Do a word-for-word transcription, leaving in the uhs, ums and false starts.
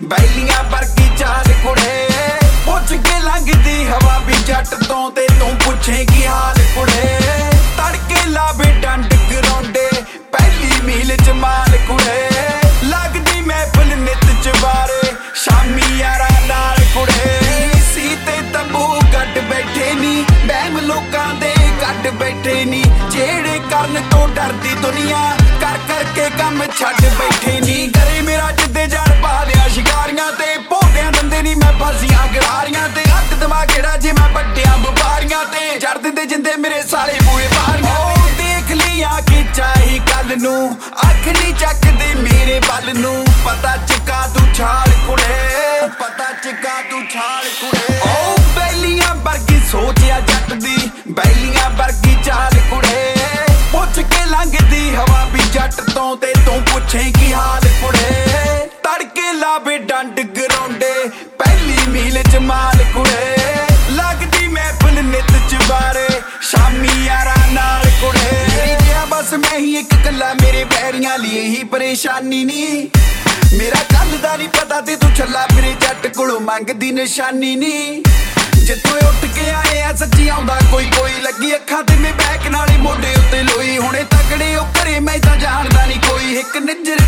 बैलियां वर्गी चाल कुड़े पुछ के लंघदी हवा भी जट तो ते तू पुछेगी हाल कुड़े तड़के लावे डंड गरौंडे पहली मील च माल कुड़े लगदी महफिल नित चबारे शामी यारा नाल कुड़े सीते तंबू गड्ड बैठे नी बहम लोकां दे गड्ड बैठे नी जेड़े करन तो डरदी दुनिया कर करके कम छड्ड बैठे नी करे मेरा जिद्दे जान पा लिया शिकारियां ते भोलियां दंदे नी मैं फसियां गरारियां ते हत्थ दिमाग केड़ा जे मैं बड्डियां बपारियां ते चढ़ दिंदे जिंदे मेरे सारे बूए बारियां देख लिया कि चाही कल नू अख नी चकदे मेरे बल नू पता चका तू छाल कुड़े पता चका तू छाल कुड़े ओ बैलियां वर्गी सोचिया जट दी बैलियां वर्गी चाल कुड़े पुछ के लंघदी हवा भी जट तो ते तू पुछेगी हाल कुड़े तड़के लावे डंड गरौंडे पहली मील च माल कुड़े लगदी महफिल नित चबारे शामी यारा नाल कुड़े बस मैं ही एक कला मेरे पैरियां लिए ही परेशानी नी मेरा कल दा नी पता ते तू छला फिरे जट कोलों मंगदी निशानी नी जित्थों उठ के आए आ सच्ची आउंदा कोई कोई लगी अखां ते मैं बैक नाले मोढे उत्ते लोई हुणे तगड़े ओ घरे मैं तां जाणदा नी कोई एक निजर